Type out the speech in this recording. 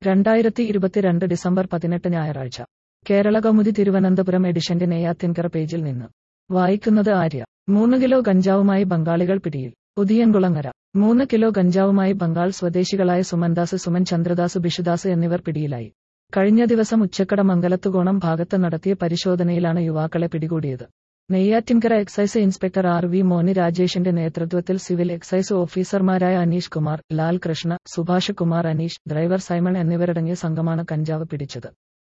2022 December 18 ഞായറാഴ്ച കേരളകൗമുദി തിരുവനന്തപുരം എഡിഷന്റെ നെയ്യാറ്റിൻകര പേജിൽ നിന്ന് വായിക്കുന്നത് ആര്യ. 3 കിലോ ഗഞ്ചാവുമായി ബംഗാളികൾ പിടിയിൽ. ഉദിയൻകുളങ്ങര. 3 കിലോ ഗഞ്ചാവുമായി ബംഗാൾ സ്വദേശികളായ സുമൻദാസ്, സുമൻ ചന്ദ്രദാസ്, ബിഷുദാസ് എന്നിവർ പിടിയിലായി. കഴിഞ്ഞ ദിവസം ഉച്ചക്കട മംഗലത്തുകോണം ഭാഗത്ത് നടത്തിയ പരിശോധനയിലാണ് യുവാക്കളെ പിടികൂടിയത്. Neyyattinkara excise inspector R V Moni രാജേഷിന്റെ നേതൃത്വത്തിൽ സിവിൽ എക്സൈസ് ഓഫീസർമാരായ അനീഷ് കുമാർ, ലാൽ കൃഷ്ണ, സുഭാഷ് കുമാർ, അനീഷ്, ഡ്രൈവർ സൈമൺ എന്നിവരടങ്ങിയ സംഘമാണ് കഞ്ചാവ് പിടിച്ചത്.